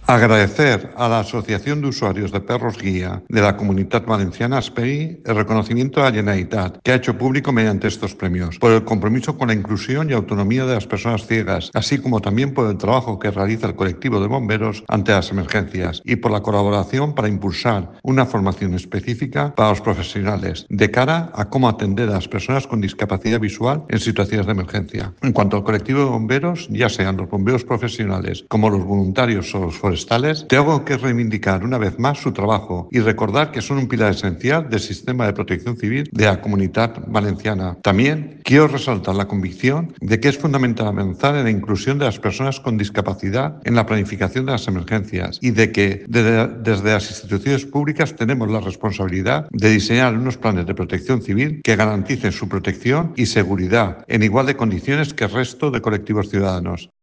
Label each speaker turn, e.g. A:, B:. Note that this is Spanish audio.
A: Agradecer a la Asociación de Usuarios de Perros Guía de la Comunitat Valenciana, ASPEI, el reconocimiento a la Generalitat, que ha hecho público mediante estos premios, por el compromiso con la inclusión y autonomía de las personas ciegas, así como también por el trabajo que realiza el colectivo de bomberos ante las emergencias y por la colaboración para impulsar una formación específica para los profesionales de cara a cómo atender a las personas con discapacidad visual en situaciones de emergencia. En cuanto al colectivo de bomberos, ya sean los bomberos profesionales como los voluntarios o los forestales, tengo que reivindicar una vez más su trabajo y recordar que son un pilar esencial del sistema de protección civil de la Comunitat Valenciana. También quiero resaltar la convicción de que es fundamental avanzar en la inclusión de las personas con discapacidad en la planificación de las emergencias y de que desde las instituciones públicas tenemos la responsabilidad de diseñar unos planes de protección civil que garanticen su protección y seguridad en igual de condiciones que el resto de colectivos ciudadanos.